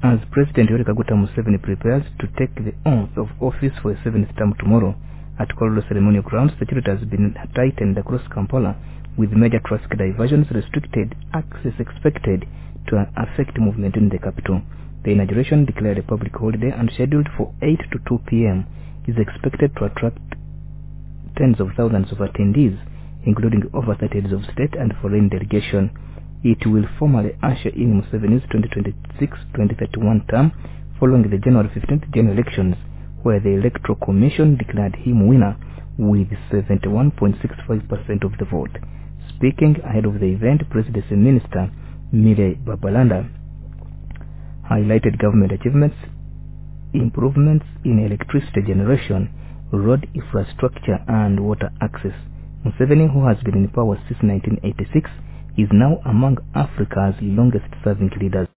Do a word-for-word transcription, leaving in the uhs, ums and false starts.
As President Yoweri Kaguta Museveni prepares to take the oath of office for a seventh term tomorrow at Kololo ceremonial grounds, security has been tightened across Kampala, with major traffic diversions restricted, access expected to affect movement in the capital. The inauguration, declared a public holiday and scheduled for eight to two p m, is expected to attract tens of thousands of attendees, including over thirty heads of state and foreign delegation. It will formally usher in Museveni's twenty twenty-six to twenty thirty-one term, following the January fifteenth general elections, where the Electoral Commission declared him winner with seventy-one point six five percent of the vote. Speaking ahead of the event, Presidency Minister Mire Babalanda highlighted government achievements, improvements in electricity generation, road infrastructure and water access. Museveni, who has been in power since nineteen eighty-six, is now among Africa's longest-serving leaders.